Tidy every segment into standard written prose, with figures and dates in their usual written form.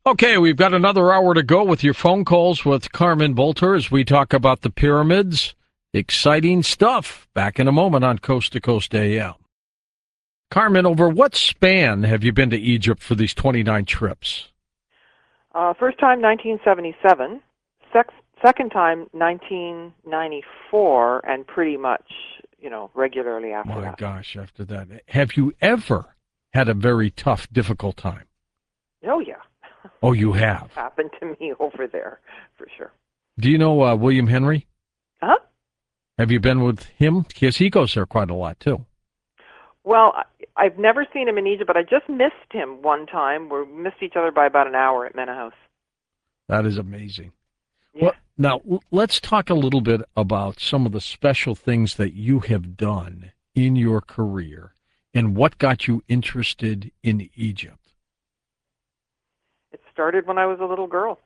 Okay, we've got another hour to go with your phone calls with Carmen Bolter as we talk about the pyramids. Exciting stuff. Back in a moment on Coast to Coast AM. Carmen, over what span have you been to Egypt for these 29 trips? First time 1977, second time 1994, and pretty much, regularly after My that. gosh, after that. Have you ever had a very tough, difficult time? Oh, yeah. Oh, you have. Happened to me over there, for sure. Do you know William Henry? Huh? Have you been with him? Because he goes there quite a lot, too. Well, I've never seen him in Egypt, but I just missed him one time. We missed each other by about an hour at Mena House. That is amazing. Yeah. Well, now let's talk a little bit about some of the special things that you have done in your career and what got you interested in Egypt. It started when I was a little girl.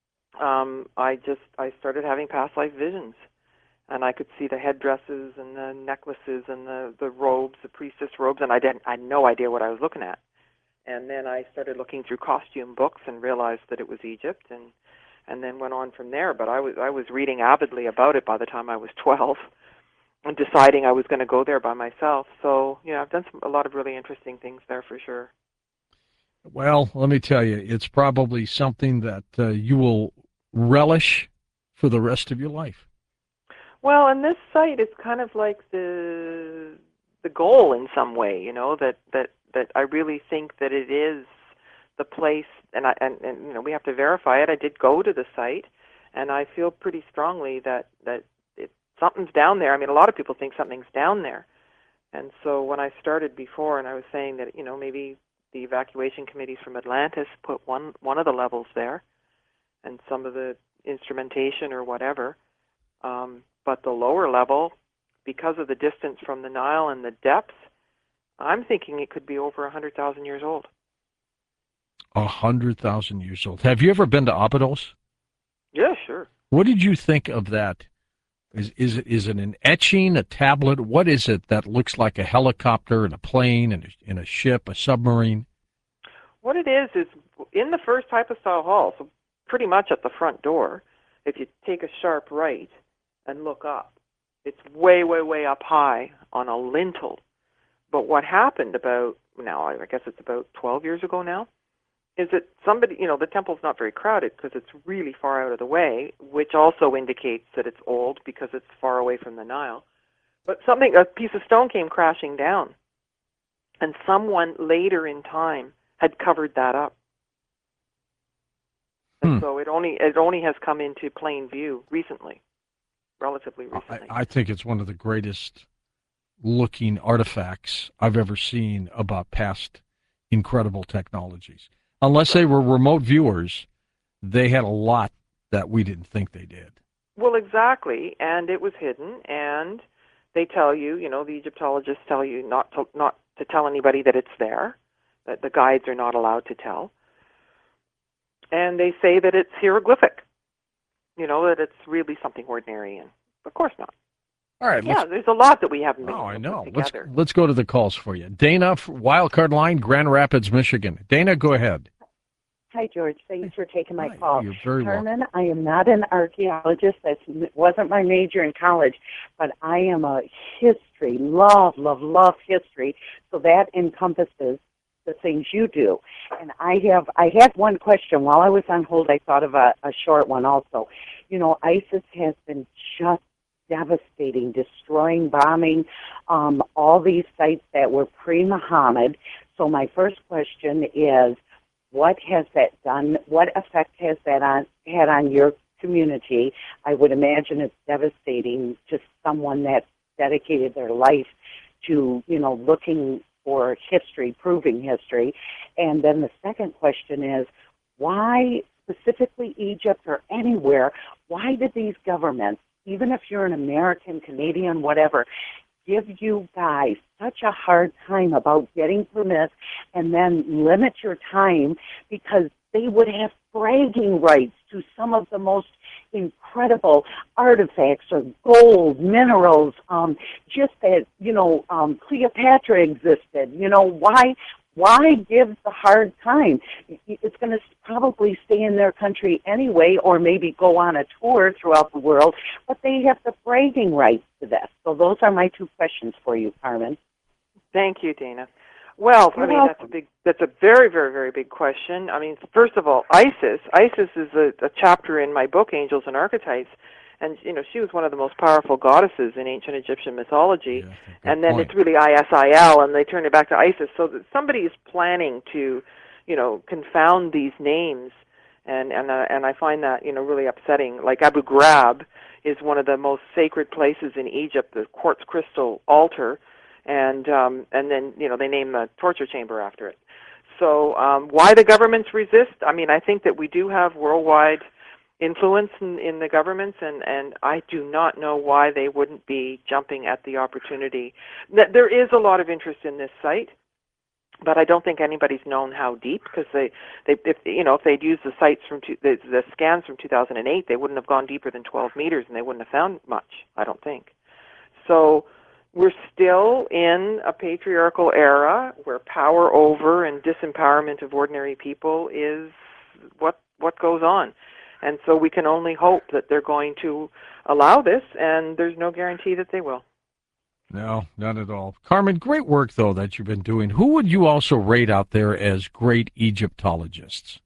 I started having past life visions, and I could see the headdresses and the necklaces and the robes, the priestess robes, and I had no idea what I was looking at. And then I started looking through costume books and realized that it was Egypt, and then went on from there. But I was reading avidly about it by the time I was 12, and deciding I was going to go there by myself. So I've done a lot of really interesting things there for sure. Well, let me tell you, it's probably something that you will relish for the rest of your life. Well, and this site is kind of like the goal in some way, that I really think that it is the place, and we have to verify it. I did go to the site, and I feel pretty strongly that something's down there. I mean, a lot of people think something's down there, and so when I started before, and I was saying that maybe the evacuation committees from Atlantis put one of the levels there, and some of the instrumentation or whatever. But the lower level, because of the distance from the Nile and the depth, I'm thinking it could be over 100,000 years old. 100,000 years old. Have you ever been to Abydos? Yeah, sure. What did you think of that? Is it an etching, a tablet? What is it that looks like a helicopter and a plane and a ship, a submarine? What it is in the first hypostyle hall, so pretty much at the front door, if you take a sharp right and look up, it's way, way, way up high on a lintel. But what happened I guess it's about 12 years ago now, is that the temple's not very crowded because it's really far out of the way, which also indicates that it's old because it's far away from the Nile. But a piece of stone came crashing down, and someone later in time had covered that up. And so it only has come into plain view recently, relatively recently. I think it's one of the greatest looking artifacts I've ever seen about past incredible technologies. Unless they were remote viewers, they had a lot that we didn't think they did. Well, exactly, and it was hidden, and they tell you, the Egyptologists tell you not to tell anybody that it's there, that the guides are not allowed to tell. And they say that it's hieroglyphic, that it's really something ordinary, and of course not. All right. There's a lot that we haven't been able to to put together. Let's go to the calls for you. Dana, Wildcard Line, Grand Rapids, Michigan. Dana, go ahead. Hi, George. Thanks for taking my call. You're very Carmen, welcome. I am not an archaeologist. That wasn't my major in college, but I am a history, love history. So that encompasses the things you do. And I had one question. While I was on hold, I thought of a short one also. ISIS has been just devastating, destroying, bombing all these sites that were pre-Muhammad. So my first question is, what has that done? What effect has that had on your community? I would imagine it's devastating to someone that dedicated their life to, looking for history, proving history. And then the second question is, why specifically Egypt or anywhere, why did these governments, even if you're an American, Canadian, whatever, give you guys such a hard time about getting permits and then limit your time because they would have bragging rights to some of the most incredible artifacts or gold, minerals, just that, Cleopatra existed. why give the hard time? It's going to probably stay in their country anyway, or maybe go on a tour throughout the world, but they have the bragging rights to this. So those are my two questions for you, Carmen. Thank you, Dana. Well, You're I mean, welcome. that's a very, very, very big question. I mean, first of all, Isis is a chapter in my book, Angels and Archetypes, and she was one of the most powerful goddesses in ancient Egyptian mythology. Yeah, And then point. it's really Isil, and they turned it back to Isis. So that somebody is planning to, confound these names, and I find that really upsetting. Like Abu Ghraib is one of the most sacred places in Egypt, the quartz crystal altar. And then they name the torture chamber after it. So why the governments resist? I mean, I think that we do have worldwide influence in the governments, and I do not know why they wouldn't be jumping at the opportunity. There is a lot of interest in this site, but I don't think anybody's known how deep, because if they'd used the sites from the scans from 2008, they wouldn't have gone deeper than 12 meters, and they wouldn't have found much. I don't think. So we're still in a patriarchal era where power over and disempowerment of ordinary people is what goes on. And so we can only hope that they're going to allow this, and there's no guarantee that they will. No, not at all. Carmen, great work, though, that you've been doing. Who would you also rate out there as great Egyptologists?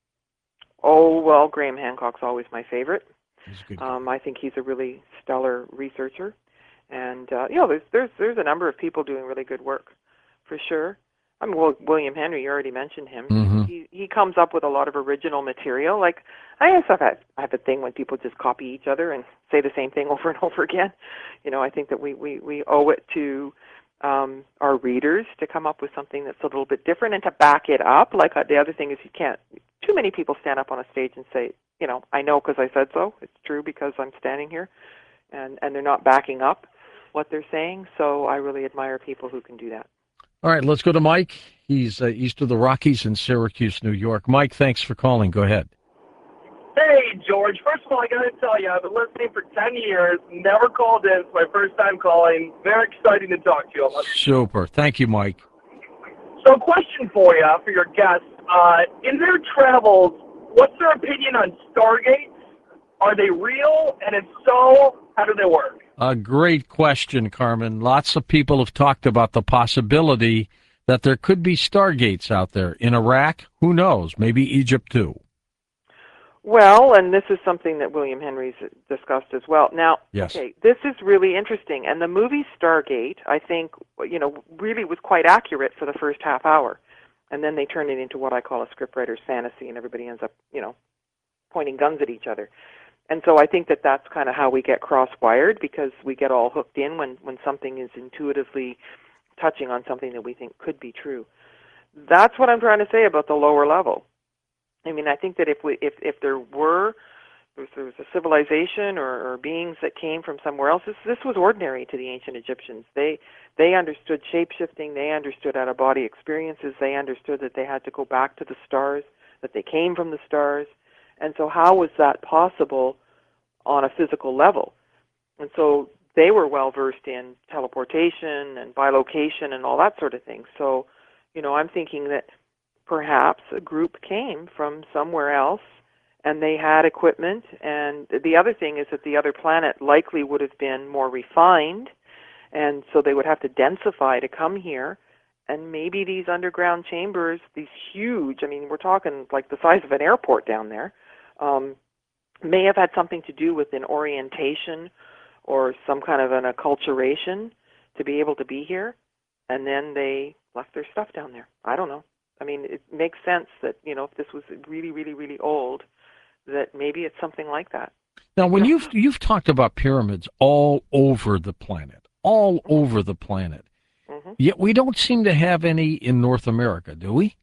Oh, well, Graham Hancock's always my favorite. He's a good guy. I think he's a really stellar researcher. And, there's a number of people doing really good work, for sure. I mean, William Henry, you already mentioned him. Mm-hmm. He comes up with a lot of original material. Like, I have a thing when people just copy each other and say the same thing over and over again. I think that we owe it to our readers to come up with something that's a little bit different and to back it up. Like, the other thing is too many people stand up on a stage and say, I know because I said so. It's true because I'm standing here. And they're not backing up what they're saying. So I really admire people who can do that. All right, let's go to Mike. He's east of the Rockies in Syracuse, New York. Mike, thanks for calling. Go ahead. Hey, George. First of all, I got to tell you, I've been listening for 10 years, never called in. It's my first time calling. Very exciting to talk to you. Super. Thank you, Mike. So, question for you, for your guests. In their travels, what's their opinion on Stargates? Are they real? And if so, how do they work? A great question, Carmen. Lots of people have talked about the possibility that there could be stargates out there. In Iraq, who knows? Maybe Egypt, too. Well, and this is something that William Henry's discussed as well. Now, Yes. Okay, this is really interesting. And the movie Stargate, I think, really was quite accurate for the first half hour. And then they turned it into what I call a scriptwriter's fantasy, and everybody ends up, pointing guns at each other. And so I think that that's kind of how we get cross-wired, because we get all hooked in when something is intuitively touching on something that we think could be true. That's what I'm trying to say about the lower level. I mean, I think that if there was a civilization or beings that came from somewhere else, this was ordinary to the ancient Egyptians. They understood shape-shifting, they understood out-of-body experiences, they understood that they had to go back to the stars, that they came from the stars. And so how was that possible on a physical level? And so they were well-versed in teleportation and bilocation and all that sort of thing. So, I'm thinking that perhaps a group came from somewhere else and they had equipment. And the other thing is that the other planet likely would have been more refined, and so they would have to densify to come here. And maybe these underground chambers, these huge, I mean, we're talking like the size of an airport down there, may have had something to do with an orientation or some kind of an acculturation to be able to be here, and then they left their stuff down there. I don't know. I mean, it makes sense that, if this was really, really, really old, that maybe it's something like that. Now, when you've talked about pyramids all over the planet, Mm-hmm. yet we don't seem to have any in North America, do we?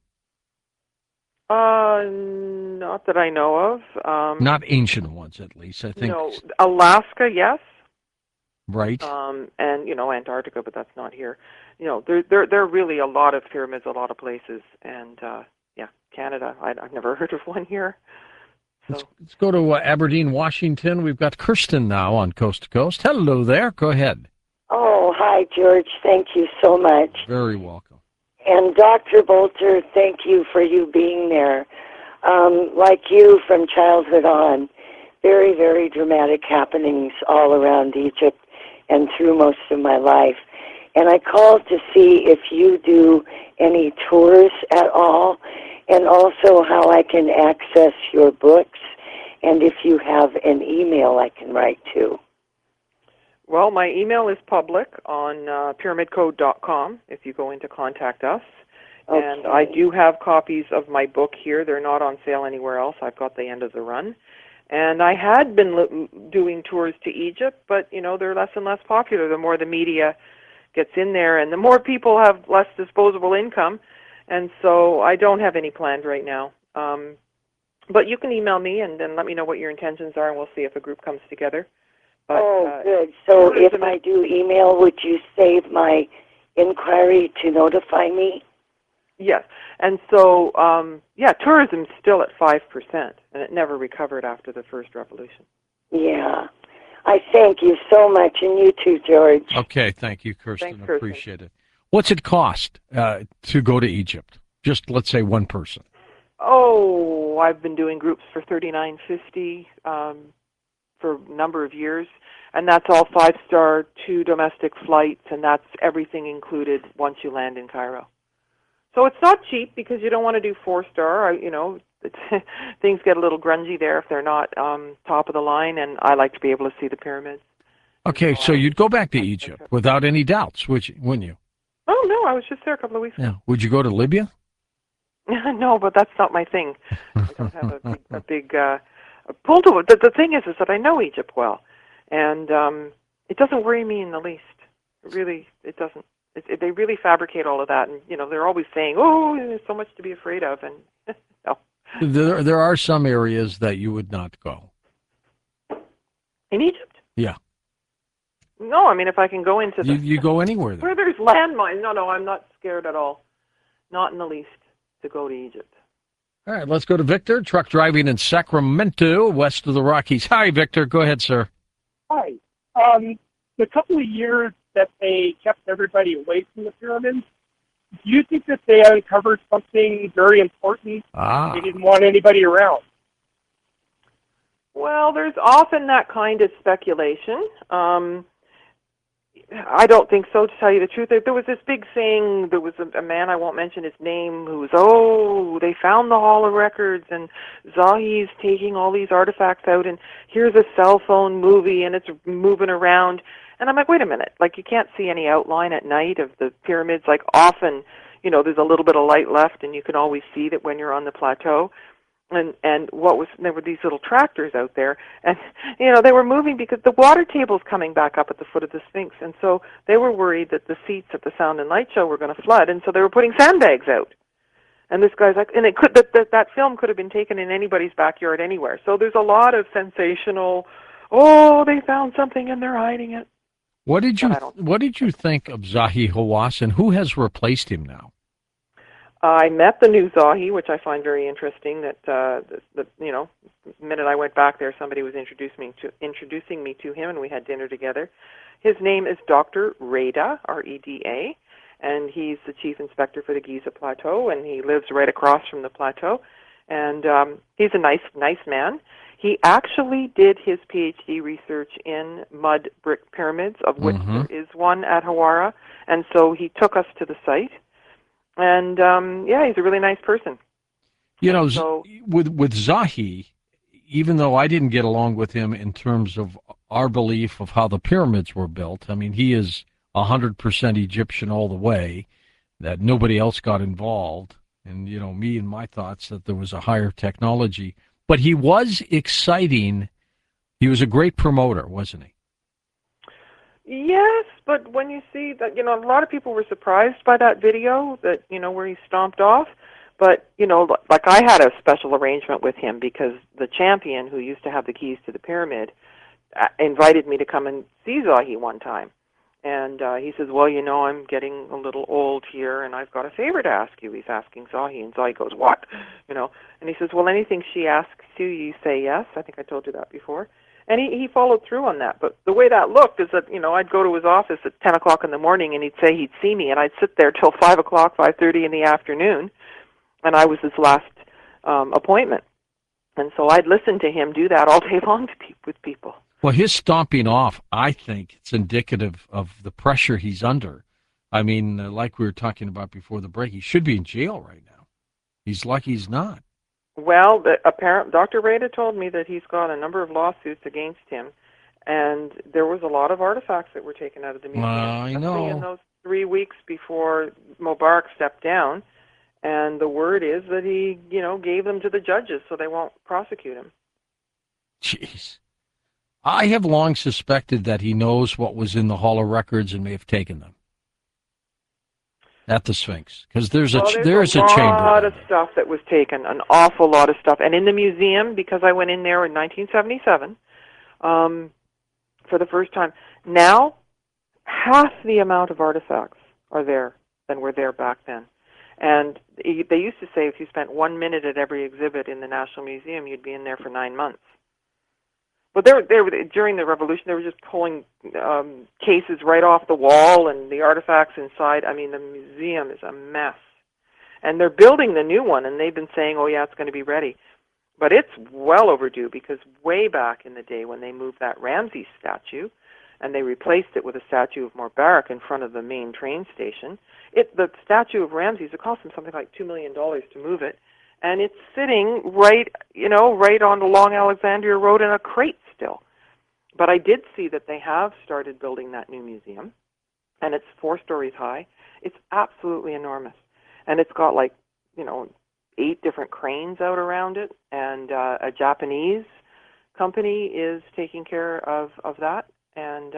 Not that I know of. Not ancient ones, at least, I think. No, Alaska, yes. Right. And Antarctica, but that's not here. There are really a lot of pyramids, a lot of places, and Canada. I've never heard of one here. So Let's go to Aberdeen, Washington. We've got Kirsten now on Coast to Coast. Hello there. Go ahead. Oh, hi, George. Thank you so much. Very welcome. And Dr. Bolter, thank you for you being there. Like you from childhood on, very, very dramatic happenings all around Egypt and through most of my life. And I called to see if you do any tours at all, and also how I can access your books, and if you have an email I can write to. Well, my email is public on pyramidcode.com if you go into Contact Us. Okay. And I do have copies of my book here. They're not on sale anywhere else. I've got the end of the run. And I had been doing tours to Egypt, but, you know, they're less and less popular the more the media gets in there and the more people have less disposable income. And so I don't have any planned right now. But you can email me and then let me know what your intentions are, and we'll see if a group comes together. But, good. So if I do email, would you save my inquiry to notify me? Yes. And so, tourism's still at 5%, and it never recovered after the first revolution. Yeah. I thank you so much, and you too, George. Okay, thank you, Kirsten. Thanks, Kirsten. Appreciate it. What's it cost to go to Egypt? Just, let's say, one person. Oh, I've been doing groups for $39.50 for a number of years, and that's all 5-star, 2 domestic flights, and that's everything included once you land in Cairo. So it's not cheap because you don't want to do 4-star. You know, things get a little grungy there if they're not top of the line, and I like to be able to see the pyramids. Okay, so you'd go back to Egypt without any doubts, wouldn't you? Oh, no, I was just there a couple of weeks ago. Yeah. Would you go to Libya? No, but that's not my thing. I don't have a big pull to it. The thing is that I know Egypt well, and it doesn't worry me in the least. It doesn't. They really fabricate all of that, and you know they're always saying, "Oh, there's so much to be afraid of," and no. There are some areas that you would not go. In Egypt? Yeah. No, I mean if I can go into you go anywhere there. where there's landmines. No, I'm not scared at all. Not in the least to go to Egypt. All right, let's go to Victor, truck driving in Sacramento, west of the Rockies. Hi, Victor. Go ahead, sir. Hi. The couple of years that they kept everybody away from the pyramids, do you think that they uncovered something very important? They didn't want anybody around. Well, there's often that kind of speculation. I don't think so, to tell you the truth. There was this big thing. There was a man, I won't mention his name, who was, they found the Hall of Records, and Zahi's taking all these artifacts out, and here's a cell phone movie, and it's moving around. And I'm like, wait a minute. Like, you can't see any outline at night of the pyramids. Like, often, you know, there's a little bit of light left, and you can always see that when you're on the plateau. And there were these little tractors out there, and you know they were moving because the water table's coming back up at the foot of the Sphinx, and so they were worried that the seats at the Sound and Light show were going to flood, and so they were putting sandbags out. And this guy's like, and it could that film could have been taken in anybody's backyard anywhere. So there's a lot of sensational. Oh, they found something and they're hiding it. What did you think of Zahi Hawass, and who has replaced him now? I met the new Zahi, which I find very interesting. That the minute I went back there, somebody was introducing me to him, and we had dinner together. His name is Dr. Reda, R-E-D-A, and he's the chief inspector for the Giza Plateau, and he lives right across from the plateau. And he's a nice man. He actually did his PhD research in mud brick pyramids, of which there is one at Hawara, and so he took us to the site. And, he's a really nice person. You know, so, with Zahi, even though I didn't get along with him in terms of our belief of how the pyramids were built, I mean, he is 100% Egyptian all the way, that nobody else got involved. And, you know, me and my thoughts that there was a higher technology. But he was exciting. He was a great promoter, wasn't he? Yes, but when you see that, you know, a lot of people were surprised by that video that, you know, where he stomped off. But, you know, like I had a special arrangement with him because the champion who used to have the keys to the pyramid invited me to come and see Zahi one time. And he says, well, you know, I'm getting a little old here, and I've got a favor to ask you. He's asking Zahi, and Zahi goes, what? You know, and he says, well, anything she asks you, you say yes. I think I told you that before. And he followed through on that. But the way that looked is that, I'd go to his office at 10 o'clock in the morning, and he'd say he'd see me, and I'd sit there till 5 o'clock, 5:30 in the afternoon, and I was his last appointment. And so I'd listen to him do that all day long with people. Well, his stomping off, I think it's indicative of the pressure he's under. I mean, like we were talking about before the break, he should be in jail right now. He's lucky he's not. Well, Dr. Rada told me that he's got a number of lawsuits against him, and there was a lot of artifacts that were taken out of the museum. I know. In those 3 weeks before Mubarak stepped down, and the word is that he, gave them to the judges so they won't prosecute him. Jeez. I have long suspected that he knows what was in the Hall of Records and may have taken them at the Sphinx, because there's a chamber. There's a lot of stuff that was taken, an awful lot of stuff. And in the museum, because I went in there in 1977 for the first time, now half the amount of artifacts are there than were there back then. And they used to say if you spent 1 minute at every exhibit in the National Museum, you'd be in there for 9 months. But during the Revolution, they were just pulling cases right off the wall, and the artifacts inside. I mean, the museum is a mess. And they're building the new one, and they've been saying, oh, yeah, it's going to be ready. But it's well overdue, because way back in the day when they moved that Ramses statue, and they replaced it with a statue of Mubarak in front of the main train station, the statue of Ramses, it cost them something like $2 million to move it. And it's sitting right on the Long Alexandria Road in a crate still. But I did see that they have started building that new museum, and it's 4 stories high. It's absolutely enormous. And it's got 8 different cranes out around it, and a Japanese company is taking care of that. And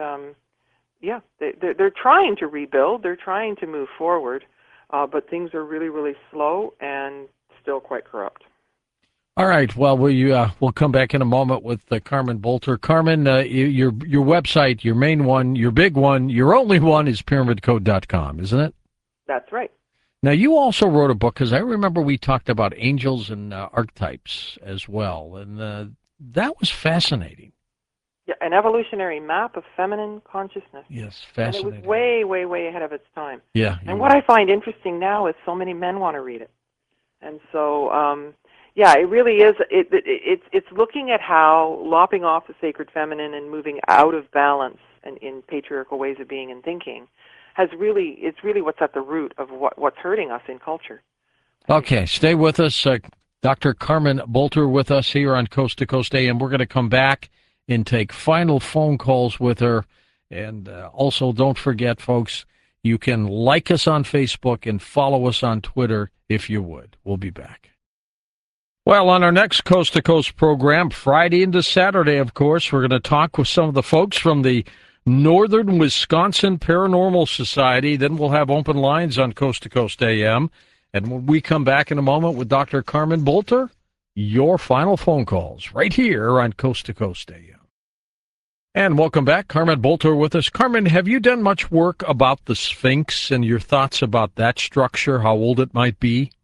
they're trying to rebuild. They're trying to move forward, but things are really, really slow and still quite corrupt. All right. Well, we'll come back in a moment with Carmen Bolter. Carmen, your website, your main one, your big one, your only one is pyramidcode.com, isn't it? That's right. Now, you also wrote a book, because I remember we talked about angels and archetypes as well, and that was fascinating. Yeah, an evolutionary map of feminine consciousness. Yes, fascinating. And it was way, way, way ahead of its time. Yeah. And what I find interesting now is so many men want to read it. And so, it really is. It's looking at how lopping off the sacred feminine and moving out of balance and in patriarchal ways of being and thinking it's really what's at the root of what's hurting us in culture. Okay, stay with us. Dr. Carmen Bolter with us here on Coast to Coast AM. We're going to come back and take final phone calls with her. And also, don't forget, folks, you can like us on Facebook and follow us on Twitter if you would. We'll be back. Well, on our next Coast to Coast program, Friday into Saturday, of course, we're going to talk with some of the folks from the Northern Wisconsin Paranormal Society. Then we'll have open lines on Coast to Coast AM. And when we come back in a moment with Dr. Carmen Bolter, your final phone calls right here on Coast to Coast AM. And welcome back. Carmen Bolter with us. Carmen, have you done much work about the Sphinx and your thoughts about that structure, how old it might be?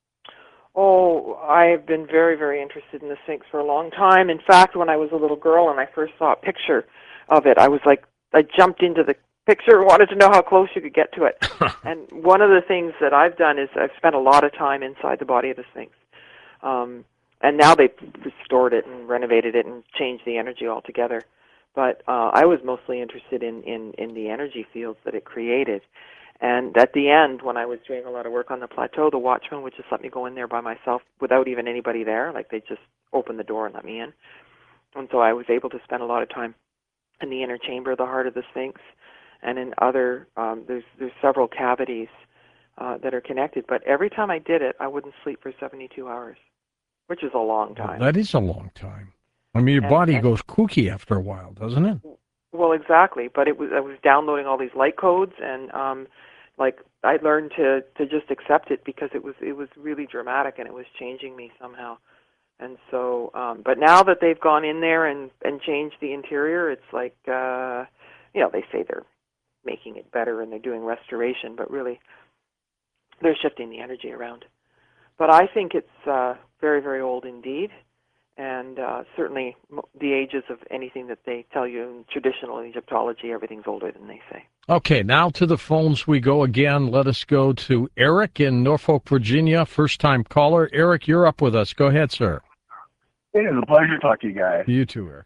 Oh, I've been very, very interested in the Sphinx for a long time. In fact, when I was a little girl and I first saw a picture of it, I jumped into the picture and wanted to know how close you could get to it. And one of the things that I've done is I've spent a lot of time inside the body of the Sphinx. And now they've restored it and renovated it and changed the energy altogether. But I was mostly interested in the energy fields that it created. And at the end, when I was doing a lot of work on the plateau, the watchman would just let me go in there by myself without even anybody there. Like, they just opened the door and let me in. And so I was able to spend a lot of time in the inner chamber, the heart of the Sphinx, and in other, there's several cavities that are connected. But every time I did it, I wouldn't sleep for 72 hours, which is a long time. Well, that is a long time. I mean, your body goes kooky after a while, doesn't it? Well, exactly. But I was downloading all these light codes, and I learned to just accept it because it was really dramatic, and it was changing me somehow. And so, but now that they've gone in there and changed the interior, it's like, they say they're making it better and they're doing restoration, but really they're shifting the energy around. But I think it's very, very old indeed. and certainly the ages of anything that they tell you in traditional Egyptology, everything's older than they say. Okay, now to the phones we go again. Let us go to Eric in Norfolk, Virginia, first-time caller. Eric, you're up with us. Go ahead, sir. It is a pleasure to talk to you guys. You too, Eric.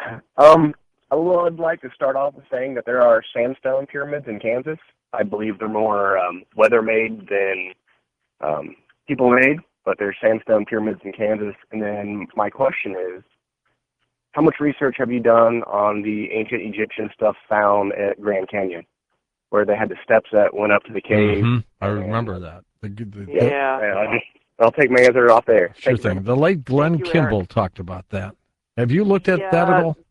I would like to start off with saying that there are sandstone pyramids in Kansas. I believe they're more weather-made than people-made, but there's sandstone pyramids in Kansas. And then my question is, how much research have you done on the ancient Egyptian stuff found at Grand Canyon, where they had the steps that went up to the cave? Mm-hmm. I remember that. I'll take my answer off there. Sure thing. The late Glenn Kimball talked about that. Have you looked at that at all?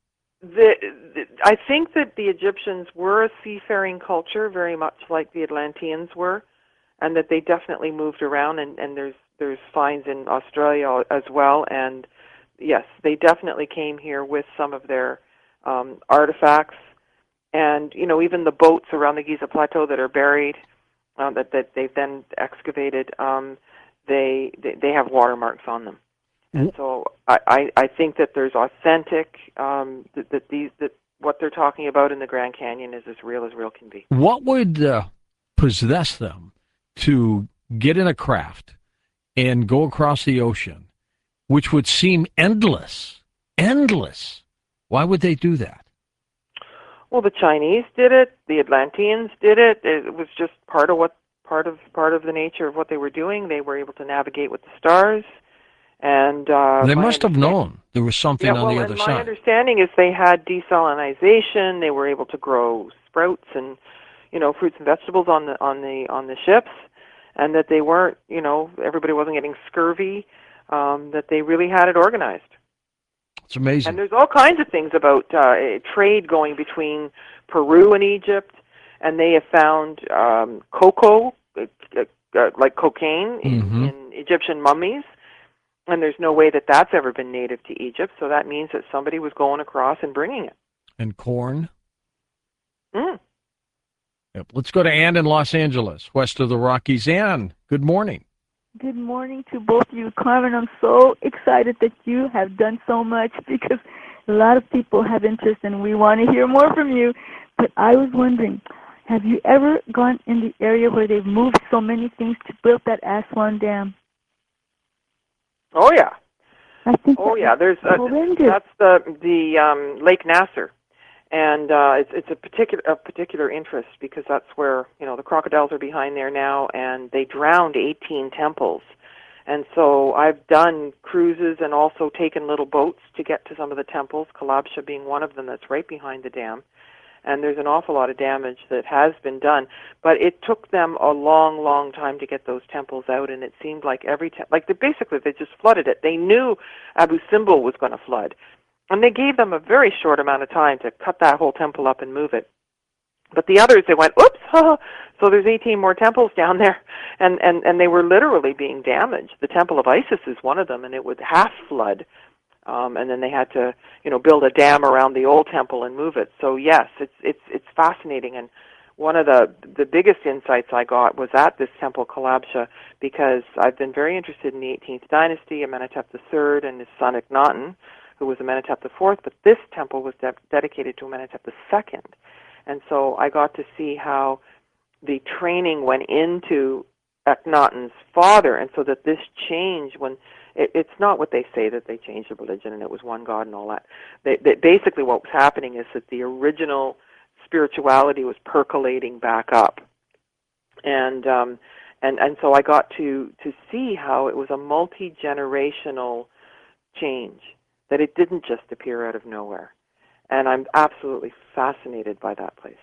I think that the Egyptians were a seafaring culture, very much like the Atlanteans were, and that they definitely moved around, and there's finds in Australia as well, and yes, they definitely came here with some of their artifacts, and even the boats around the Giza Plateau that are buried, that they've then excavated, they have watermarks on them. And so I think that there's authentic, that what they're talking about in the Grand Canyon is as real can be. What would possess them to get in a craft and go across the ocean, which would seem endless? Why would they do that? Well, the Chinese did it. The Atlanteans did it. It was just part of the nature of what they were doing. They were able to navigate with the stars. And they must have known there was something on the other side. My understanding is they had desalinization. They were able to grow sprouts and fruits and vegetables on the ships, and that they weren't everybody wasn't getting scurvy. That they really had it organized. It's amazing. And there's all kinds of things about trade going between Peru and Egypt, and they have found cocoa, like cocaine, in Egyptian mummies. And there's no way that that's ever been native to Egypt, so that means that somebody was going across and bringing it. And corn? Yep. Let's go to Ann in Los Angeles, west of the Rockies. Ann, good morning. Good morning to both of you. Carmen, I'm so excited that you have done so much because a lot of people have interest and we want to hear more from you. But I was wondering, have you ever gone in the area where they've moved so many things to build that Aswan Dam? Oh yeah. I think There's that's the Lake Nasser, and it's a particular interest because that's where the crocodiles are behind there now, and they drowned 18 temples, and so I've done cruises and also taken little boats to get to some of the temples, Kalabsha being one of them that's right behind the dam. And there's an awful lot of damage that has been done. But it took them a long, long time to get those temples out, and it seemed like they just flooded it. They knew Abu Simbel was going to flood, and they gave them a very short amount of time to cut that whole temple up and move it. But the others, they went, oops, so there's 18 more temples down there, and they were literally being damaged. The Temple of Isis is one of them, and it would half flood. And then they had to, build a dam around the old temple and move it. So yes, it's fascinating. And one of the biggest insights I got was at this temple, Kalabsha, because I've been very interested in the 18th dynasty, Amenhotep III and his son Akhenaten, who was Amenhotep IV. But this temple was dedicated to Amenhotep II, and so I got to see how the training went into Akhenaten's father, and so that this change when. It's not what they say that they changed the religion and it was one God and all that. Basically what was happening is that the original spirituality was percolating back up. And so I got to see how it was a multi-generational change, that it didn't just appear out of nowhere. And I'm absolutely fascinated by that place.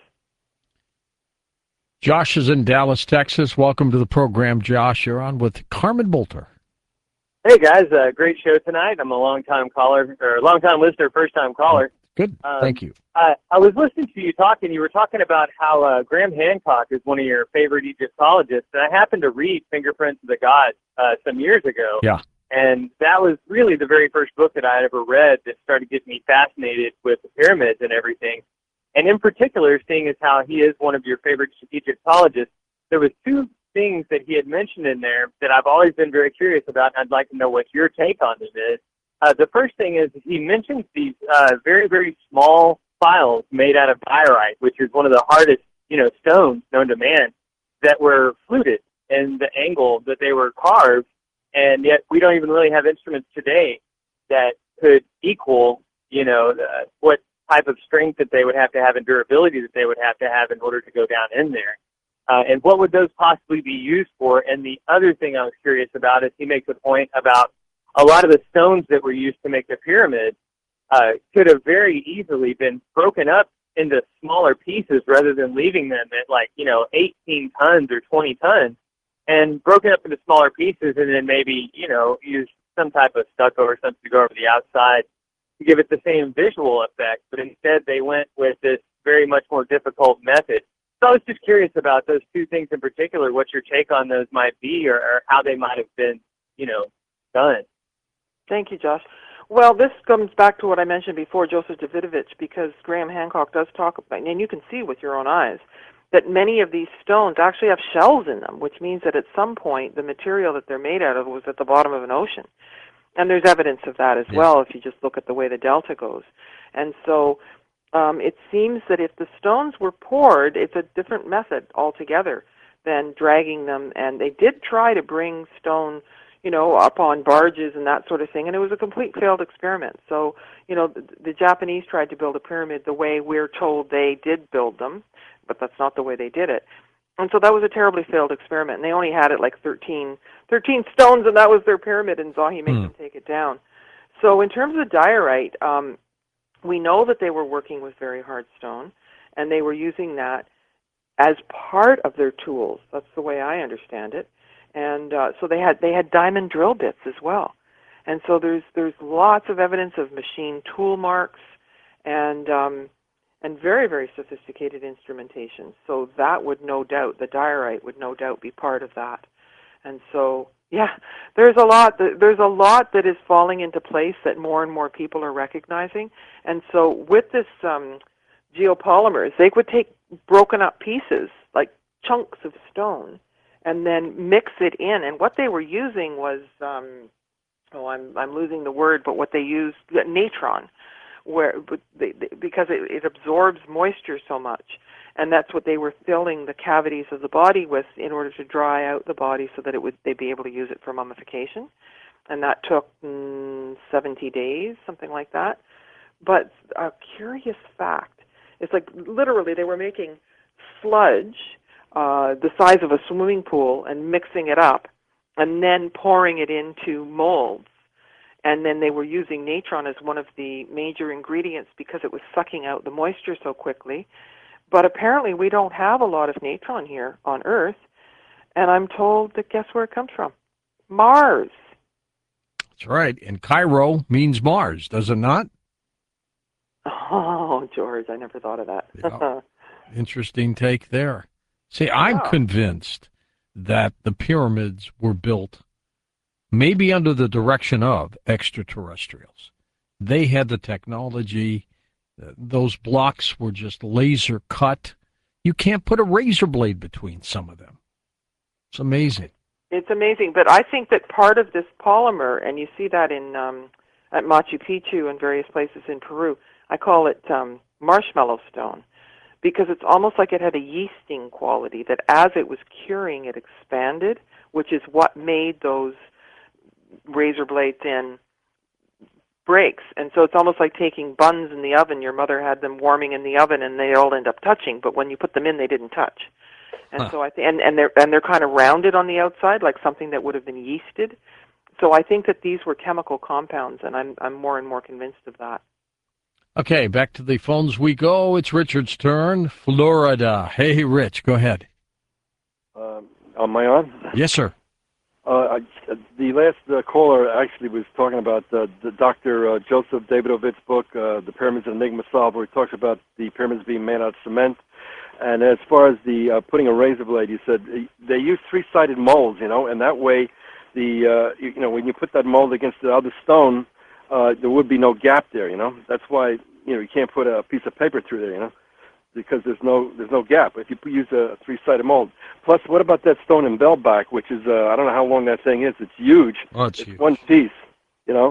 Josh is in Dallas, Texas. Welcome to the program, Josh. You're on with Carmen Bolter. Hey guys, great show tonight. I'm a long-time listener, first-time caller. Good, thank you. I was listening to you talk, and you were talking about how Graham Hancock is one of your favorite Egyptologists, and I happened to read Fingerprints of the Gods some years ago. Yeah. And that was really the very first book that I had ever read that started getting me fascinated with the pyramids and everything. And in particular, seeing as how he is one of your favorite Egyptologists, there was two things that he had mentioned in there that I've always been very curious about, and I'd like to know what your take on them is. The first thing is he mentions these very, very small files made out of diorite, which is one of the hardest, stones known to man, that were fluted in the angle that they were carved, and yet we don't even really have instruments today that could equal, what type of strength that they would have to have and durability that they would have to have in order to go down in there. And what would those possibly be used for? And the other thing I was curious about is he makes a point about a lot of the stones that were used to make the pyramid could have very easily been broken up into smaller pieces rather than leaving them at 18 tons or 20 tons, and broken up into smaller pieces and then maybe, use some type of stucco or something to go over the outside to give it the same visual effect. But instead they went with this very much more difficult method. So I was just curious about those two things in particular, what your take on those might be, or how they might have been, done. Thank you, Josh. Well, this comes back to what I mentioned before, Joseph Davidovich, because Graham Hancock does talk about, and you can see with your own eyes, that many of these stones actually have shells in them, which means that at some point the material that they're made out of was at the bottom of an ocean. And there's evidence of that as well if you just look at the way the delta goes. And so it seems that if the stones were poured, it's a different method altogether than dragging them. And they did try to bring stone, up on barges and that sort of thing, and it was a complete failed experiment. So, the Japanese tried to build a pyramid the way we're told they did build them, but that's not the way they did it. And so that was a terribly failed experiment. And they only had it like 13 stones, and that was their pyramid, and Zahi made them take it down. So in terms of diorite, we know that they were working with very hard stone, and they were using that as part of their tools. That's the way I understand it. And so they had diamond drill bits as well. And so there's lots of evidence of machine tool marks and very, very sophisticated instrumentation. So that would no doubt, the diorite would no doubt be part of that. And so, yeah, there's a lot that is falling into place that more and more people are recognizing. And so with this geopolymers, they would take broken up pieces, like chunks of stone, and then mix it in. And what they were using was, I'm losing the word, but what they used, natron, because it absorbs moisture so much. And that's what they were filling the cavities of the body with in order to dry out the body so that they'd be able to use it for mummification. And that took 70 days, something like that. But a curious fact, it's like literally they were making sludge the size of a swimming pool and mixing it up and then pouring it into molds. And then they were using natron as one of the major ingredients because it was sucking out the moisture so quickly. But apparently we don't have a lot of natron here on Earth. And I'm told that guess where it comes from? Mars. That's right. And Cairo means Mars, does it not? Oh, George, I never thought of that. Yeah. Interesting take there. See, I'm convinced that the pyramids were built maybe under the direction of extraterrestrials. They had the technology. Those blocks were just laser cut. You can't put a razor blade between some of them. It's amazing. It's amazing, but I think that part of this polymer, and you see that in at Machu Picchu and various places in Peru, I call it marshmallow stone, because it's almost like it had a yeasting quality, that as it was curing, it expanded, which is what made those razor blade thin breaks. And so it's almost like taking buns in the oven. Your mother had them warming in the oven, and they all end up touching, but when you put them in, they didn't touch. And so I think, and they're kind of rounded on the outside, like something that would have been yeasted. So I think that these were chemical compounds, and I'm more and more convinced of that. Okay, back to the phones we go. It's Richard's turn. Florida. Hey, Rich, go ahead. Am I on? Yes, sir. The last caller actually was talking about the Dr. Joseph Davidovich's book, The Pyramids Enigma Solved, where he talks about the pyramids being made out of cement. And as far as the putting a razor blade, he said they use three-sided molds, and that way, when you put that mold against the other stone, there would be no gap there, That's why, you can't put a piece of paper through there, because there's no gap if you use a three-sided mold. Plus, what about that stone in Bellback, which is, I don't know how long that thing is. It's huge. Oh, it's huge. One piece,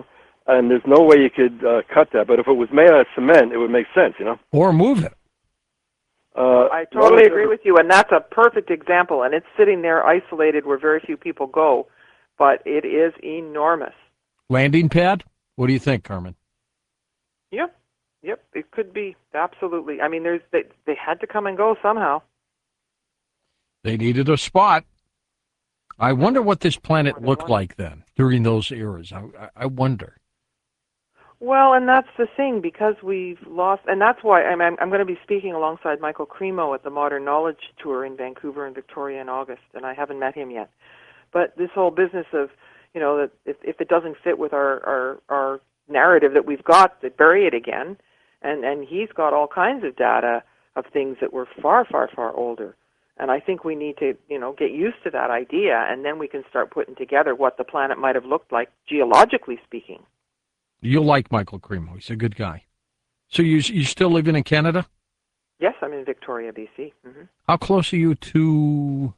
and there's no way you could cut that. But if it was made out of cement, it would make sense, Or move it. I totally agree with you, and that's a perfect example. And it's sitting there isolated where very few people go, but it is enormous. Landing pad? What do you think, Carmen? Yep, it could be, absolutely. I mean, they had to come and go somehow. They needed a spot. I wonder what this planet looked like then, during those eras. I wonder. Well, and that's the thing, because we've lost, and that's why I'm going to be speaking alongside Michael Cremo at the Modern Knowledge Tour in Vancouver and Victoria in August, and I haven't met him yet. But this whole business of, that if it doesn't fit with our narrative that we've got, to bury it again, and he's got all kinds of data of things that were far, far, far older. And I think we need to, get used to that idea, and then we can start putting together what the planet might have looked like, geologically speaking. You'll like Michael Cremo. He's a good guy. So you still living in Canada? Yes, I'm in Victoria, BC. Mm-hmm. How close are you to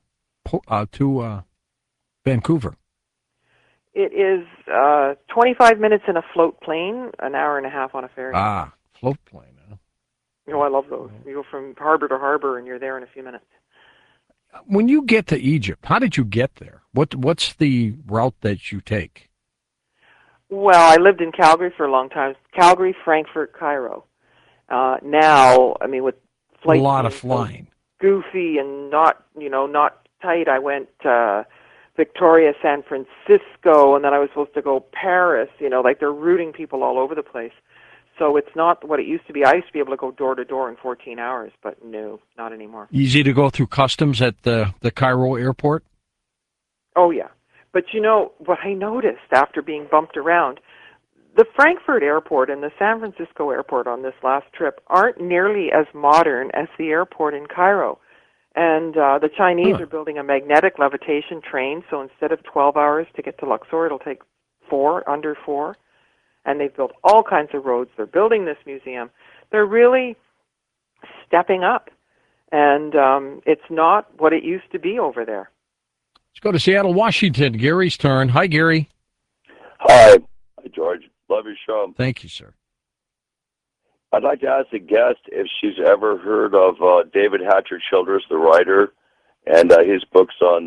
Vancouver? It is 25 minutes in a float plane, an hour and a half on a ferry. Ah, float plane. Huh? I love those. You go from harbor to harbor, and you're there in a few minutes. When you get to Egypt, how did you get there? What's the route that you take? Well, I lived in Calgary for a long time. Calgary, Frankfurt, Cairo. Now, I mean, with flights a lot of flying, goofy and not tight. I went Victoria, San Francisco, and then I was supposed to go Paris. Like they're routing people all over the place. So it's not what it used to be. I used to be able to go door to door in 14 hours, but no, not anymore. Easy to go through customs at the Cairo airport? Oh, yeah. But what I noticed after being bumped around, the Frankfurt airport and the San Francisco airport on this last trip aren't nearly as modern as the airport in Cairo. And the Chinese are building a magnetic levitation train, so instead of 12 hours to get to Luxor, it'll take under 4. And they've built all kinds of roads. They're building this museum. They're really stepping up. And it's not what it used to be over there. Let's go to Seattle, Washington. Gary's turn. Hi, Gary. Hi, George. Love your show. Thank you, sir. I'd like to ask the guest if she's ever heard of David Hatcher Childress, the writer, and his books on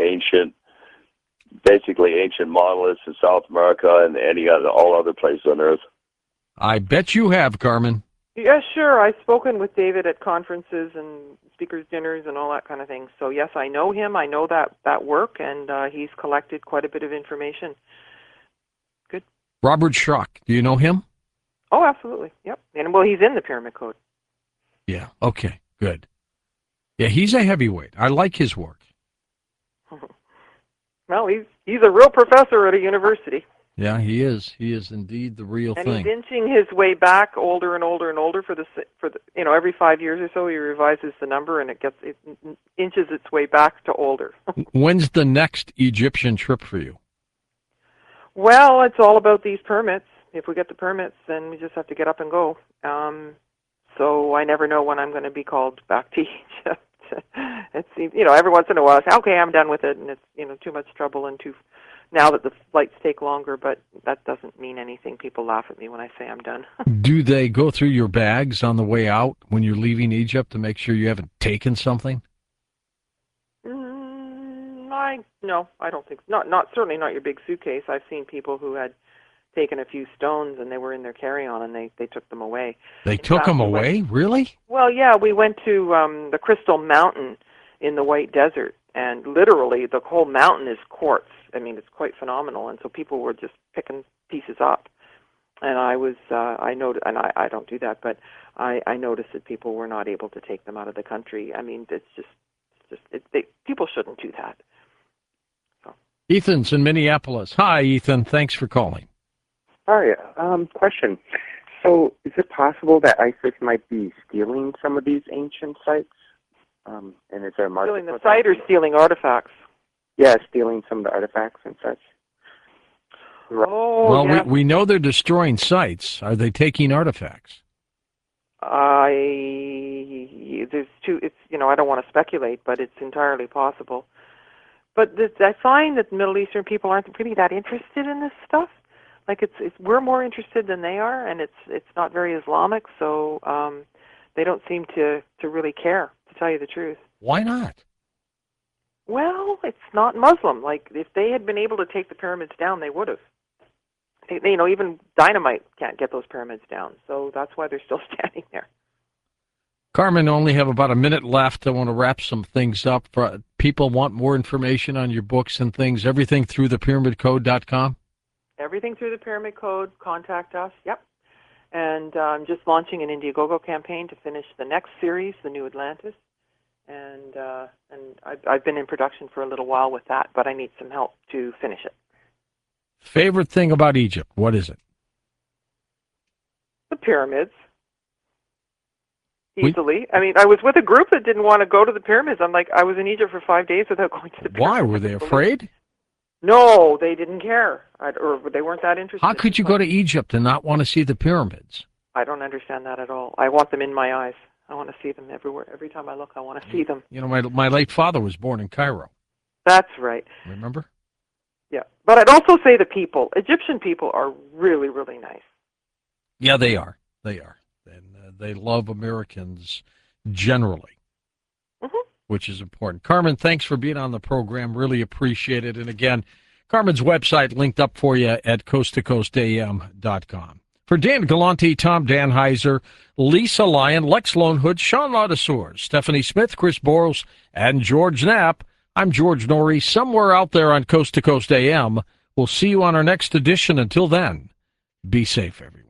basically ancient monoliths in South America and all other places on Earth. I bet you have, Carmen. Yeah, sure. I've spoken with David at conferences and speakers' dinners and all that kind of thing. So, yes, I know him. I know that work, and he's collected quite a bit of information. Good. Robert Schoch, do you know him? Oh, absolutely. Yep. And, well, he's in the Pyramid Code. Yeah, okay, good. Yeah, he's a heavyweight. I like his work. Well, he's a real professor at a university. Yeah, he is. He is indeed the real thing. And he's inching his way back older and older and older for the every 5 years or so he revises the number and it inches its way back to older. When's the next Egyptian trip for you? Well, it's all about these permits. If we get the permits, then we just have to get up and go. So I never know when I'm going to be called back to Egypt. It seems, every once in a while I say, okay, I'm done with it, and it's, too much trouble and now that the flights take longer, but that doesn't mean anything. People laugh at me when I say I'm done. Do they go through your bags on the way out when you're leaving Egypt to make sure you haven't taken something? No, I don't think so. Certainly not your big suitcase. I've seen people who had taken a few stones and they were in their carry-on and they took them away. They took them away? Really? Well, yeah, we went to the Crystal Mountain in the White Desert, and literally the whole mountain is quartz. I mean, it's quite phenomenal, and so people were just picking pieces up. And I noticed, and I don't do that, but I noticed that people were not able to take them out of the country. I mean, people shouldn't do that. So. Ethan's in Minneapolis. Hi, Ethan. Thanks for calling. Hi. Question. So, is it possible that ISIS might be stealing some of these ancient sites? And is there a market? Stealing the site or stealing artifacts? Yeah, stealing some of the artifacts and such. Oh, well, yeah. we know they're destroying sites. Are they taking artifacts? I don't want to speculate, but it's entirely possible. But I find that Middle Eastern people aren't really that interested in this stuff. Like it's we're more interested than they are, and it's not very Islamic, so they don't seem to really care, to tell you the truth. Why not? Well, it's not Muslim. Like, if they had been able to take the pyramids down, they would have. You know, even dynamite can't get those pyramids down, so that's why they're still standing there. Carmen, only have about a minute left. I want to wrap some things up. People want more information on your books and things, everything through thepyramidcode.com? Everything through the Pyramid Code. Contact us. Yep. And I'm just launching an Indiegogo campaign to finish the next series, The New Atlantis. And I've been in production for a little while with that, but I need some help to finish it. Favorite thing about Egypt, what is it? The pyramids. Easily. I mean, I was with a group that didn't want to go to the pyramids. I'm like, I was in Egypt for 5 days without going to the pyramids. Why? Were they afraid? No, they didn't care. Or they weren't that interested. How could you go to Egypt and not want to see the pyramids? I don't understand that at all. I want them in my eyes. I want to see them everywhere. Every time I look, I want to see them. You know, my late father was born in Cairo. That's right. Remember? Yeah. But I'd also say the people. Egyptian people are really, really nice. Yeah, they are. They are. And they love Americans generally, which is important. Carmen, thanks for being on the program. Really appreciate it. And again, Carmen's website linked up for you at coasttocoastam.com. For Dan Galante, Tom Danheiser, Lisa Lyon, Lex Lonehood, Sean Laudesour, Stephanie Smith, Chris Boros, and George Knapp, I'm George Norrie, somewhere out there on Coast to Coast AM. We'll see you on our next edition. Until then, be safe, everyone.